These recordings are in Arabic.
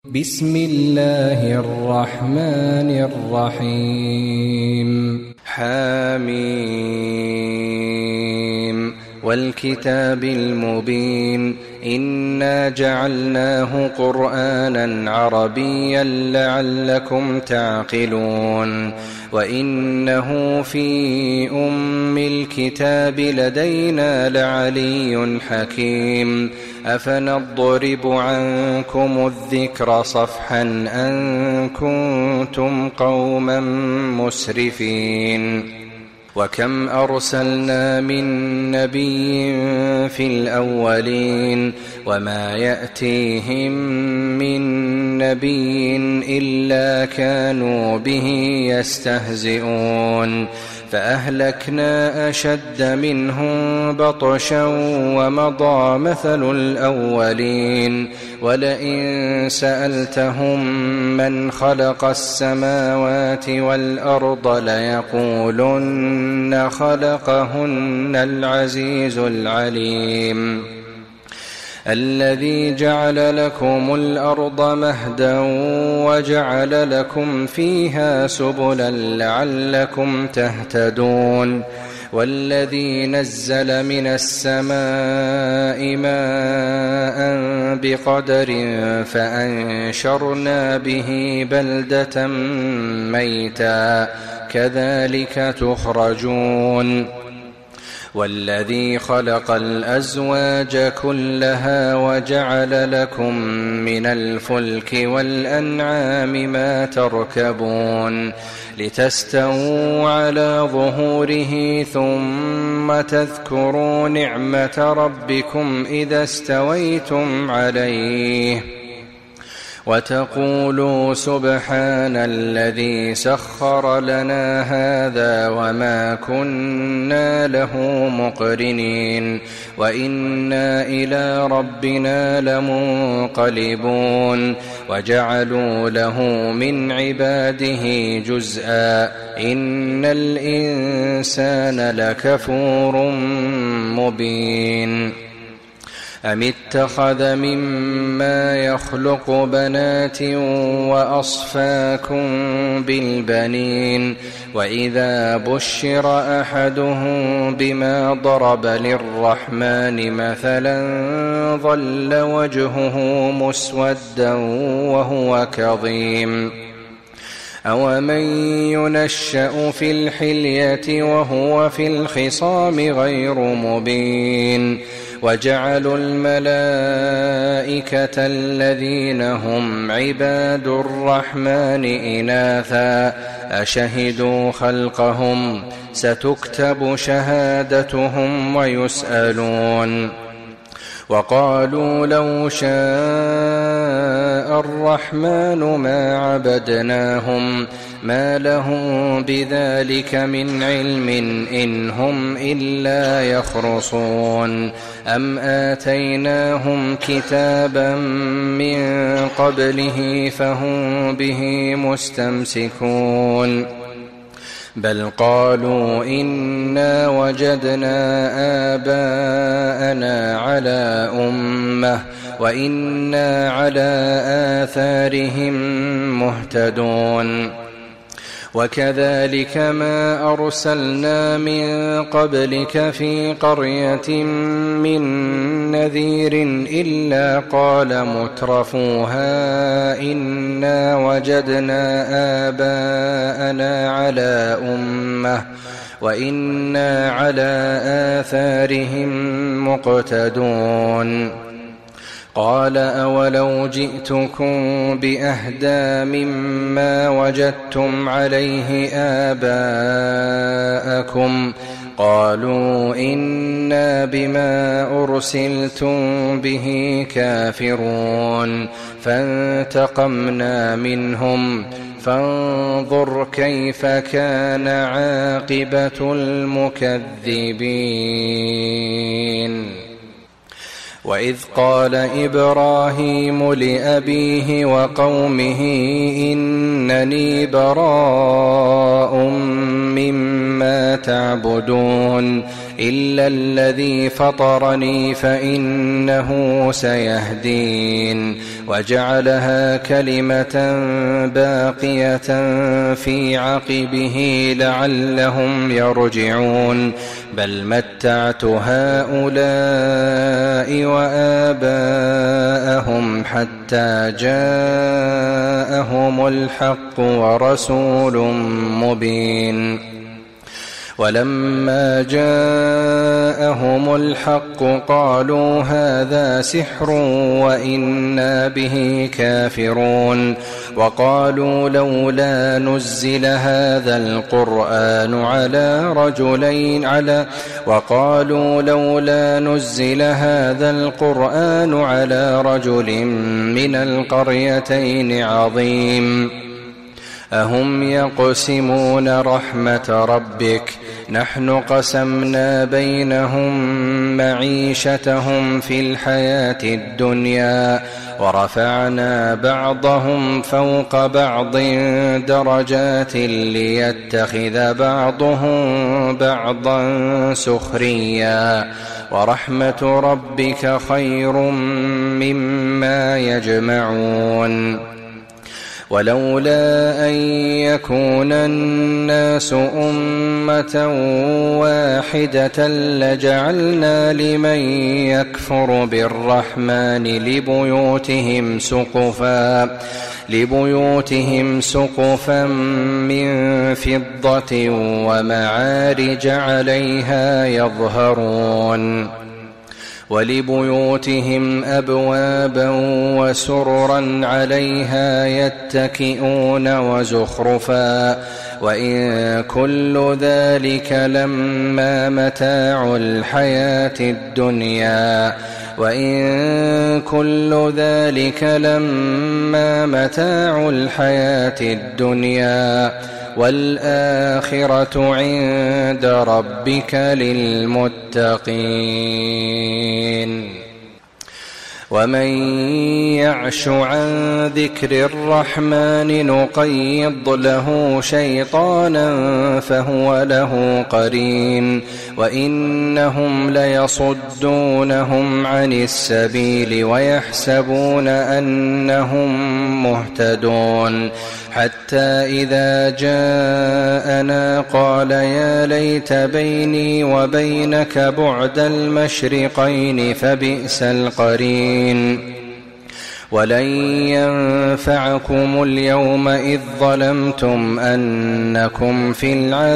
بسم الله الرحمن الرحيم حميم والكتاب المبين إنا جعلناه قرآنا عربيا لعلكم تعقلون وإنه في أم الكتاب لدينا لعلي حكيم أفنضرب عنكم الذكر صفحا أن كنتم قوما مسرفين وكم أرسلنا من نبي في الأولين وما يأتيهم من نبي إلا كانوا به يستهزئون فأهلكنا أشد منهم بطشا ومضى مثل الأولين ولئن سألتهم من خلق السماوات والأرض ليقولن خلقهن العزيز العليم الذي جعل لكم الأرض مهدا وجعل لكم فيها سبلا لعلكم تهتدون والذي نزل من السماء ماء بقدر فأنشرنا به بلدة ميتا كذلك تخرجون والذي خلق الأزواج كلها وجعل لكم من الفلك والأنعام ما تركبون لتستووا على ظهوره ثم تذكروا نعمة ربكم إذا استويتم عليه وتقولوا سبحان الذي سخر لنا هذا وما كنا له مقرنين وإنا إلى ربنا لمنقلبون وجعلوا له من عباده جزءا إن الإنسان لكفور مبين أم اتخذ مما يخلق بنات وأصفاكم بالبنين وإذا بشر أحدهم بما ضرب للرحمن مثلا ظل وجهه مسودا وهو كظيم أومن ينشأ في الحلية وهو في الخصام غير مبين وجعلوا الملائكة الذين هم عباد الرحمن إناثا أشهدوا خلقهم ستكتب شهادتهم ويسألون وقالوا لو شاء الرحمن ما عبدناهم ما لهم بذلك من علم إن هم إلا يخرصون أم آتيناهم كتابا من قبله فهم به مستمسكون بل قالوا إنا وجدنا آباءنا على أمة وإنا على آثارهم مهتدون وكذلك ما أرسلنا من قبلك في قرية من نذير إلا قال مترفوها إنا وجدنا آباءنا على أمة وإنا على آثارهم مقتدون قال أولو جئتكم بأهدى مما وجدتم عليه آباءكم قالوا إنا بما أرسلتم به كافرون فانتقمنا منهم فانظر كيف كان عاقبة المكذبين وإذ قال إبراهيم لأبيه وقومه إنني براء مما تعبدون إلا الذي فطرني فإنه سيهدين وجعلها كلمة باقية في عقبه لعلهم يرجعون بل متعت هؤلاء وآباءهم حتى جاءهم الحق ورسول مبين ولما جاءهم الحق قالوا هذا سحر وإنا به كافرون وقالوا لولا نزل هذا القرآن على رجل من القريتين عظيم أهم يقسمون رحمة ربك نحن قسمنا بينهم معيشتهم في الحياة الدنيا ورفعنا بعضهم فوق بعض درجات ليتخذ بعضهم بعضا سخريا ورحمة ربك خير مما يجمعون ولولا أن يكون الناس أمة واحدة لجعلنا لمن يكفر بالرحمن لبيوتهم سقفا من فضة ومعارج عليها يظهرون ولبيوتهم أبوابا وسررا عليها يتكئون وزخرفا وإن كل ذلك لما متاع الحياة الدنيا والآخرة عند ربك للمتقين ومن يعش عن ذكر الرحمن نقيض له شيطانا فهو له قرين وإنهم ليصدونهم عن السبيل ويحسبون أنهم مهتدون حتى إذا جاءنا قال يا ليت بيني وبينك بعد المشرقين فبئس القرين ولن ينفعكم اليوم إذ ظلمتم أنكم في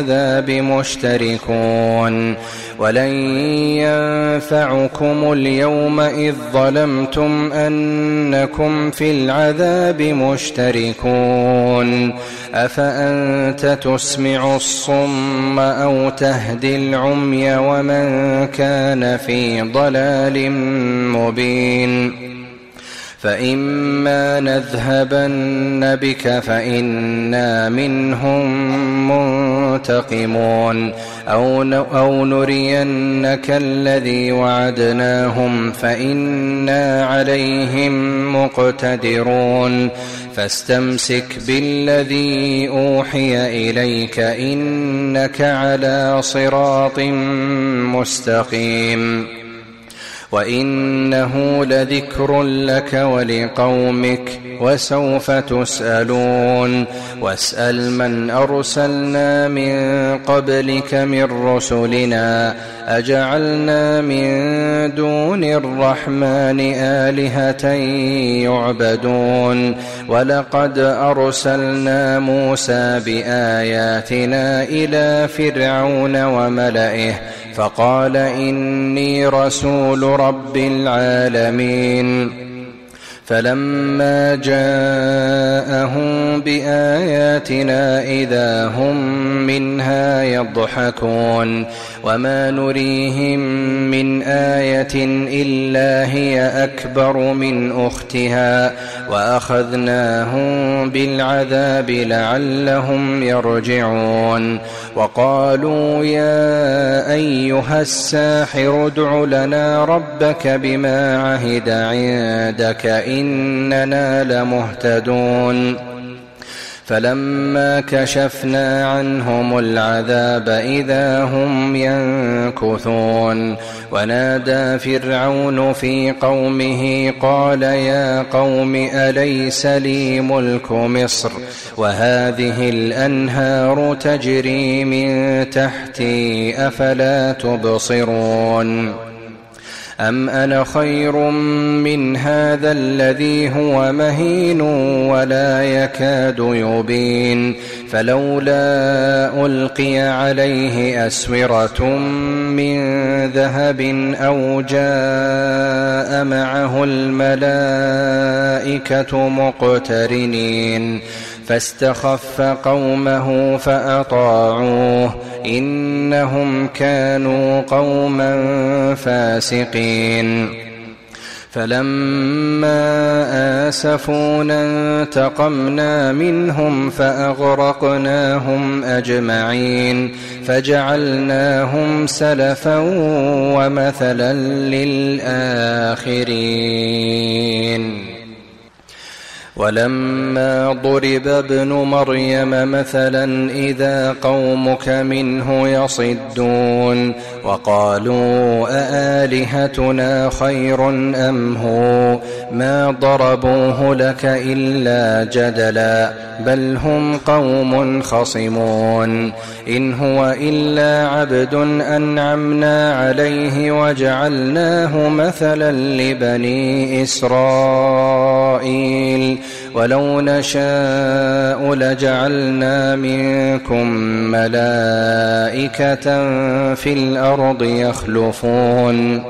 العذاب مشتركون أفأنت تسمع الصم أو تهدي العمي ومن كان في ضلال مبين فإما نذهبن بك فإنا منهم منتقمون أو نرينك الذي وعدناهم فإنا عليهم مقتدرون فاستمسك بالذي أوحي إليك إنك على صراط مستقيم وإنه لذكر لك ولقومك وسوف تسألون واسأل من أرسلنا من قبلك من رسلنا أجعلنا من دون الرحمن آلهة يعبدون ولقد أرسلنا موسى بآياتنا إلى فرعون وملئه فقال إني رسول رب العالمين فلما جاءهم بآياتنا إذا هم منها يضحكون وما نريهم من آية إلا هي أكبر من أختها وأخذناهم بالعذاب لعلهم يرجعون وقالوا يا أيها الساحر ادع لنا ربك بما عهد عندك إننا لمهتدون فلما كشفنا عنهم العذاب إذا هم ينكثون. ونادى فرعون في قومه قال يا قوم أليس لي ملك مصر وهذه الأنهار تجري من تحتي أفلا تبصرون أم أنا خير من هذا الذي هو مهين ولا يكاد يبين فلولا ألقي عليه أسورة من ذهب أو جاء معه الملائكة مقترنين فاستخف قومه فأطاعوه إنهم كانوا قوما فاسقين. فلما آسفونا انتقمنا منهم فأغرقناهم أجمعين فجعلناهم سلفا ومثلا للآخرين. ولما ضرب ابن مريم مثلا إذا قومك منه يصدون وقالوا أآلهتنا خير أم هو ما ضربوه لك إلا جدلا بل هم قوم خصمون إن هو إلا عبد أنعمنا عليه وجعلناه مثلا لبني إسرائيل ولو نشاء لجعلنا منكم ملائكة في الأرض يخلفون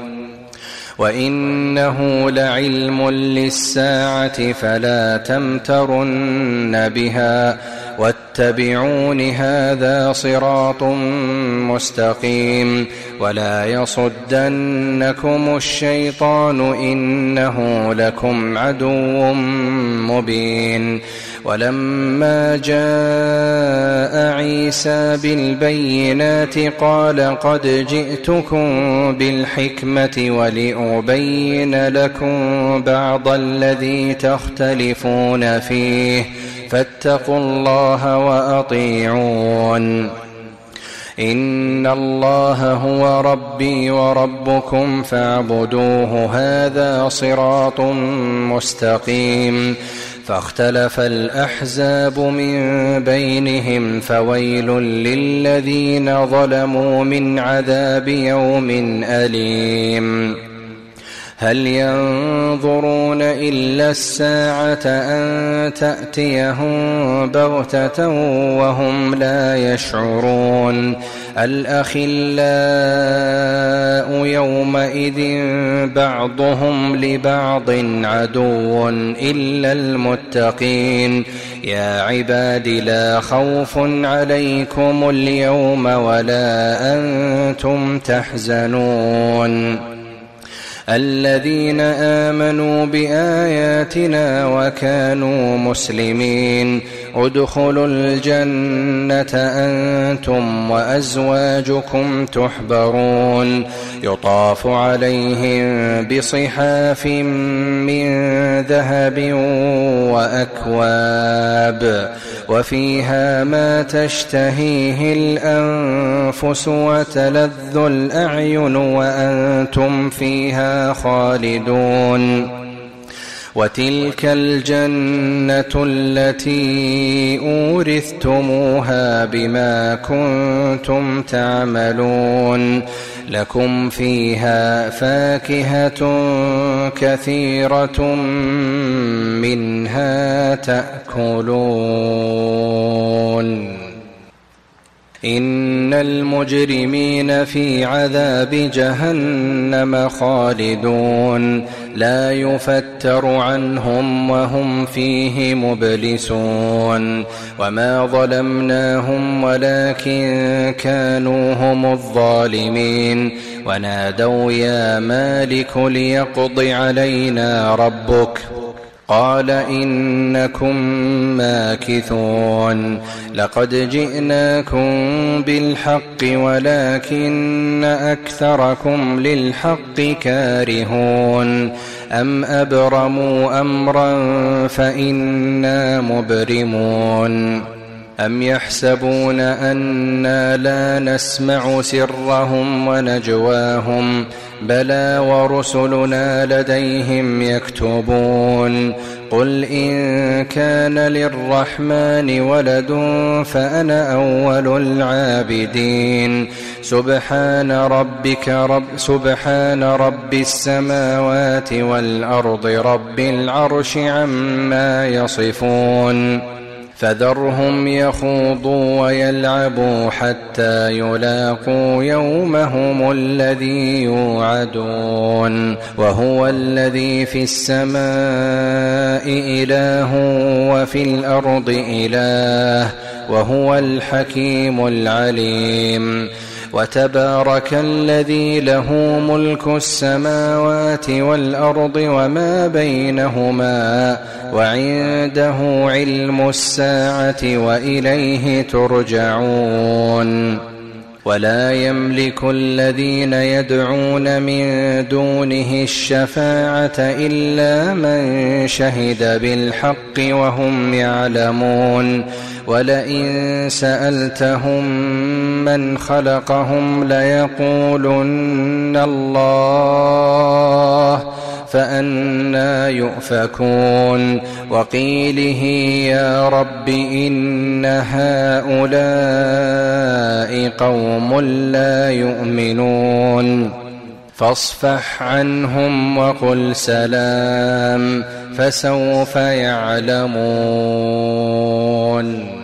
وإنه لعلم للساعة فلا تمترن بها واتبعون هذا صراط مستقيم ولا يصدنكم الشيطان إنه لكم عدو مبين. ولما جاء عيسى بالبينات قال قد جئتكم بالحكمة ولأبين لكم بعض الذي تختلفون فيه فاتقوا الله وأطيعون إن الله هو ربي وربكم فاعبدوه هذا صراط مستقيم. فاختلف الأحزاب من بينهم فويل للذين ظلموا من عذاب يوم أليم. هل ينظرون إلا الساعة أن تأتيهم بغتة وهم لا يشعرون الأخلاء يومئذ بعضهم لبعض عدو إلا المتقين يا عباد لا خوف عليكم اليوم ولا أنتم تحزنون الذين آمنوا بآياتنا وكانوا مسلمين ادخلوا الجنة أنتم وأزواجكم تحبرون يطاف عليهم بصحاف من ذهب وأكواب وفيها ما تشتهيه الأنفس وتلذ الأعين وأنتم فيها خالدون وتلك الجنة التي أورثتموها بما كنتم تعملون لكم فيها فاكهة كثيرة منها تأكلون إن المجرمين في عذاب جهنم خالدون لا يفتر عنهم وهم فيه مبلسون وما ظلمناهم ولكن كانوا هم الظالمين ونادوا يا مالك ليقض علينا ربك قال إنكم ماكثون لقد جئناكم بالحق ولكن أكثركم للحق كارهون أم أبرموا أمرا فإنا مبرمون أم يحسبون أنا لا نسمع سرهم ونجواهم بلى ورسلنا لديهم يكتبون قل إن كان للرحمن ولد فأنا أول العابدين سبحان رب السماوات والأرض رب العرش عما يصفون فذرهم يخوضوا ويلعبوا حتى يلاقوا يومهم الذي يوعدون وهو الذي في السماء إله وفي الأرض إله وهو الحكيم العليم وتبارك الذي له ملك السماوات والأرض وما بينهما وعنده علم الساعة وإليه ترجعون ولا يملك الذين يدعون من دونه الشفاعة إلا من شهد بالحق وهم يعلمون ولئن سألتهم من خلقهم ليقولن الله فأنى يؤفكون وقيله يا رب إن هؤلاء قوم لا يؤمنون فاصفح عنهم وقل سلام فسوف يعلمون.